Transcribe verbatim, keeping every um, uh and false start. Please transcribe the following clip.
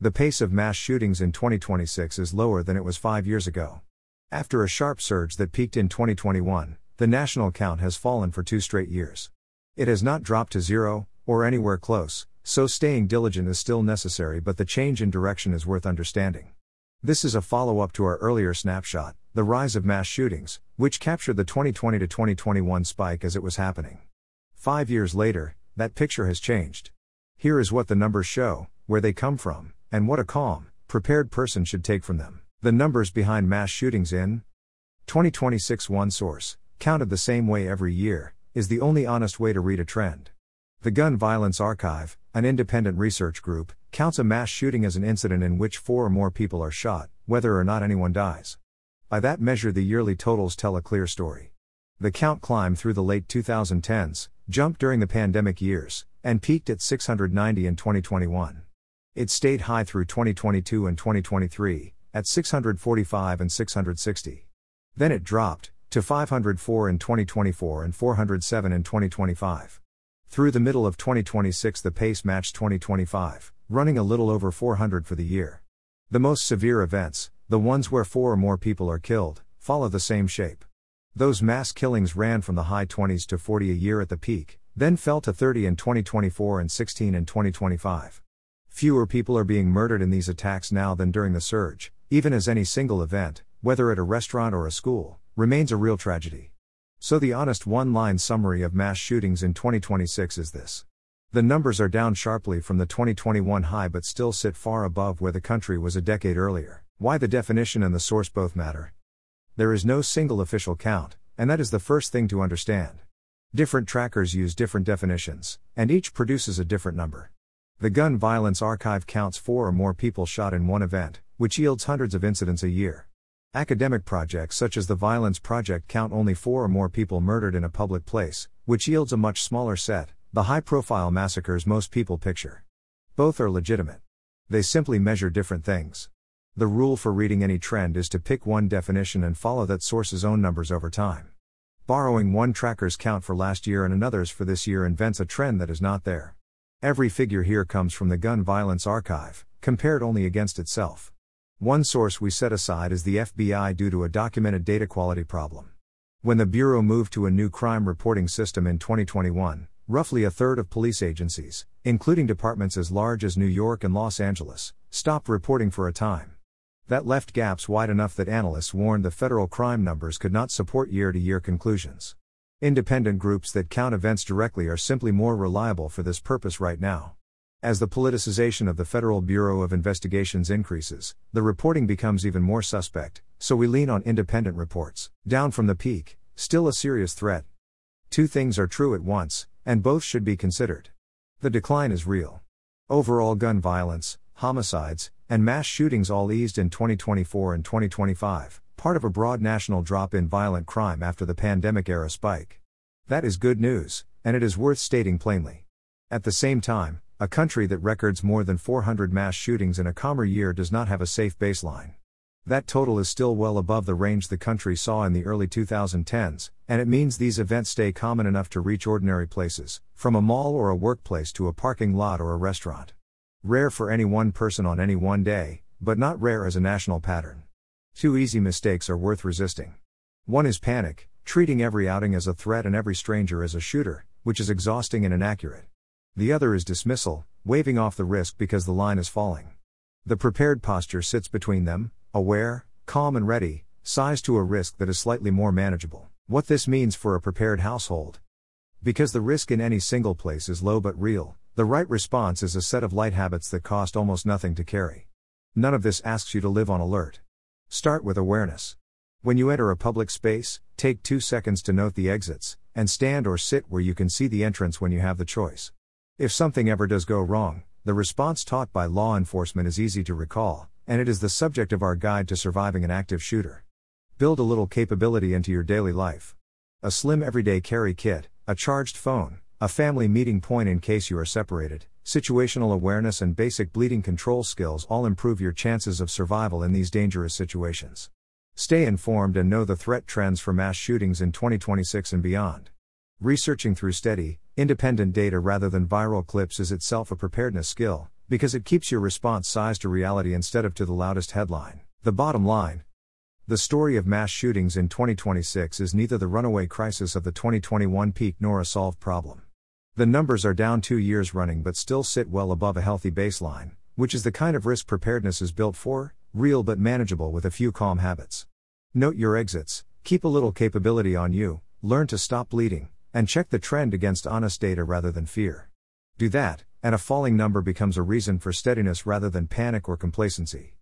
The pace of mass shootings in twenty twenty-six is lower than it was five years ago. After a sharp surge that peaked in twenty twenty-one, the national count has fallen for two straight years. It has not dropped to zero, or anywhere close, so staying diligent is still necessary, but the change in direction is worth understanding. This is a follow-up to our earlier snapshot, the rise of mass shootings, which captured the twenty twenty to twenty twenty-one spike as it was happening. Five years later, that picture has changed. Here is what the numbers show, where they come from, and what a calm, prepared person should take from them. The numbers behind mass shootings in twenty twenty-six. One source, counted the same way every year, is the only honest way to read a trend. The Gun Violence Archive, an independent research group, counts a mass shooting as an incident in which four or more people are shot, whether or not anyone dies. By that measure, the yearly totals tell a clear story. The count climbed through the late twenty tens, jumped during the pandemic years, and peaked at six hundred ninety in twenty twenty-one. It stayed high through twenty twenty-two and twenty twenty-three, at six hundred forty-five and six hundred sixty. Then it dropped to five hundred four in twenty twenty-four and four hundred seven in twenty twenty-five. Through the middle of twenty twenty-six, the pace matched twenty twenty-five, running a little over four hundred for the year. The most severe events, the ones where four or more people are killed, follow the same shape. Those mass killings ran from the high twenties to forty a year at the peak, then fell to thirty in twenty twenty-four and sixteen in twenty twenty-five. Fewer people are being murdered in these attacks now than during the surge, even as any single event, whether at a restaurant or a school, remains a real tragedy. So the honest one-line summary of mass shootings in twenty twenty-six is this. The numbers are down sharply from the twenty twenty-one high but still sit far above where the country was a decade earlier. Why the definition and the source both matter? There is no single official count, and that is the first thing to understand. Different trackers use different definitions, and each produces a different number. The Gun Violence Archive counts four or more people shot in one event, which yields hundreds of incidents a year. Academic projects such as the Violence Project count only four or more people murdered in a public place, which yields a much smaller set, the high-profile massacres most people picture. Both are legitimate. They simply measure different things. The rule for reading any trend is to pick one definition and follow that source's own numbers over time. Borrowing one tracker's count for last year and another's for this year invents a trend that is not there. Every figure here comes from the Gun Violence Archive, compared only against itself. One source we set aside is the F B I due to a documented data quality problem. When the Bureau moved to a new crime reporting system in twenty twenty-one, roughly a third of police agencies, including departments as large as New York and Los Angeles, stopped reporting for a time. That left gaps wide enough that analysts warned the federal crime numbers could not support year-to-year conclusions. Independent groups that count events directly are simply more reliable for this purpose right now. As the politicization of the Federal Bureau of Investigations increases, the reporting becomes even more suspect, so we lean on independent reports. Down from the peak, still a serious threat. Two things are true at once, and both should be considered. The decline is real. Overall gun violence, homicides, and mass shootings all eased in twenty twenty-four and twenty twenty-five, part of a broad national drop in violent crime after the pandemic-era spike. That is good news, and it is worth stating plainly. At the same time, a country that records more than four hundred mass shootings in a calmer year does not have a safe baseline. That total is still well above the range the country saw in the early twenty tens, and it means these events stay common enough to reach ordinary places, from a mall or a workplace to a parking lot or a restaurant. Rare for any one person on any one day, but not rare as a national pattern. Two easy mistakes are worth resisting. One is panic, treating every outing as a threat and every stranger as a shooter, which is exhausting and inaccurate. The other is dismissal, waving off the risk because the line is falling. The prepared posture sits between them, aware, calm and ready, sized to a risk that is slightly more manageable. What this means for a prepared household. Because the risk in any single place is low but real, the right response is a set of light habits that cost almost nothing to carry. None of this asks you to live on alert. Start with awareness. When you enter a public space, take two seconds to note the exits, and stand or sit where you can see the entrance when you have the choice. If something ever does go wrong, the response taught by law enforcement is easy to recall, and it is the subject of our guide to surviving an active shooter. Build a little capability into your daily life. A slim everyday carry kit, a charged phone, a family meeting point in case you are separated, situational awareness and basic bleeding control skills all improve your chances of survival in these dangerous situations. Stay informed and know the threat trends for mass shootings in twenty twenty-six and beyond. Researching through steady, independent data rather than viral clips is itself a preparedness skill, because it keeps your response sized to reality instead of to the loudest headline. The bottom line: the story of mass shootings in twenty twenty-six is neither the runaway crisis of the twenty twenty-one peak nor a solved problem. The numbers are down two years running but still sit well above a healthy baseline, which is the kind of risk preparedness is built for, real but manageable with a few calm habits. Note your exits, keep a little capability on you, learn to stop bleeding, and check the trend against honest data rather than fear. Do that, and a falling number becomes a reason for steadiness rather than panic or complacency.